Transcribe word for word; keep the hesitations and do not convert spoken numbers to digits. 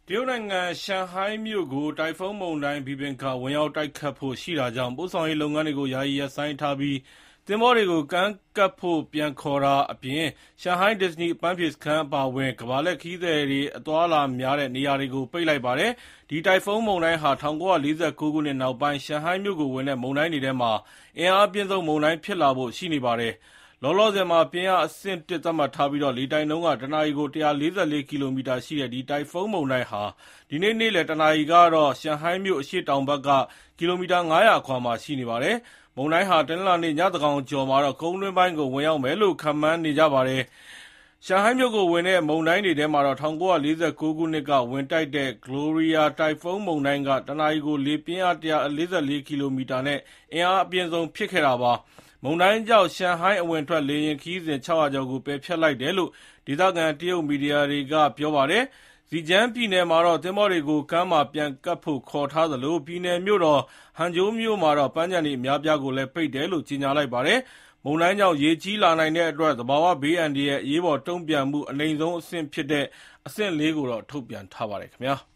တရုတ်နိုင်ငံရှန်ဟိုင်းမြို့ကိုတိုင်ဖုန်းမုန်တိုင်း Bebinca ဝင်ရောက်တိုက်ခတ်ဖို့ရှိတာကြောင့်ပို့ဆောင်ရေးလုပ်ငန်းတွေကိုယာယီရပ်ဆိုင်းထားပြီးသင်္ဘောတွေကိုကမ်းကပ်ဖို့ပြန်ခေါ်တာအပြင်ရှန်ဟိုင်းဒစ္စနီးအပန်းဖြေစခန်းအပါအဝင်ကမ္ဘာလှည့်ခရီးသည်တွေအသွားအလာများတဲ့နေရာတွေကိုပိတ်လိုက်ပါတယ်။ဒီတိုင်ဖုန်းမုန်တိုင်းဟာ၁၉၄၉ ခုနှစ်နောက်ပိုင်းရှန်ဟိုင်းမြို့ကိုဝင်တဲ့မုန်တိုင်းတွေထဲမှာအင်အားအပြင်းဆုံးမုန်တိုင်းဖြစ်လာဖို့ရှိနေပါတယ်။လောလောဆယ်မှာပြင်းအားအဆင့် တစ်သတ်မှတ်ထားပြီးလေတိုက်နှုန်းကတနာရီကို၁၄၄ကီလိုမီတာရှိတဲ့ဒီတိုင်ဖုန်းမုန်တိုင်းဟာဒီနေ့နေ့လယ်တနာရီကတော့ရှန်ဟိုင်းမြို့အရှေ့တောင်ဘက်ကကီလိုမီတာ၅၀၀အကွာမှာရှိနေပါတယ်။မုန်တိုင်းဟာတနင်္လာနေ့ညသန်းခေါင်ကျော်မှာတော့ကုန်းတွင်းပိုင်းကိုဝင်ရောက်မယ်လို့ခန့်မှန်းနေကြပါတယ်။ရှန်ဟိုင်းမြို့ကိုဝင်တဲ့မုန်တိုင်းတွေထဲမှာတော့၁၉၄၉ ခုနှစ်ကဝင်တိုက်တဲ့ Gloria တိုင်ဖုန်းမုန်တိုင်းကတနာရီကိုလေပြင်းအား၁၄၄ကီလိုမီတာနဲ့အင်အားအပြင်းဆုံးဖြစ်ခဲ့တာပါ။မုန်တိုင်းကြောင့်ရှန်ဟိုင်းအဝင်အထွက်လေယာဉ်ခရီးစဉ်၆၀၀ကျော်ကိုပယ်ဖျက်လိုက်တယ်လို့ဒေသခံတရုတ်မီဒီယာတွေကပြောပါတယ်။ ဇီကျန်းပြည်နယ်မှာတော့သင်္ဘောတွေကိုကမ်းမှာပြန်ကပ်ဖို့ခေါ်ထားသလိုပြည်နယ်မြို့တော်ဟန်ဂျိုးမြို့မှာတော့ပန်းခြံတွေအများအပြားကိုလည်းပိတ်တယ်လို့ကြေညာလိုက်ပါတယ်။မုန်တိုင်းကြောင့်ရေကြီးလာနိုင်တဲ့အတွက်သဘာဝဘေးအန္တရာယ်အရေးပေါ်တုံ့ပြန်မှုအနိမ့်ဆုံးအဆင့်ဖြစ်တဲ့အဆင့်လေးကိုတော့ထုတ်ပြန်ထားပါတယ်ခင်ဗျာ။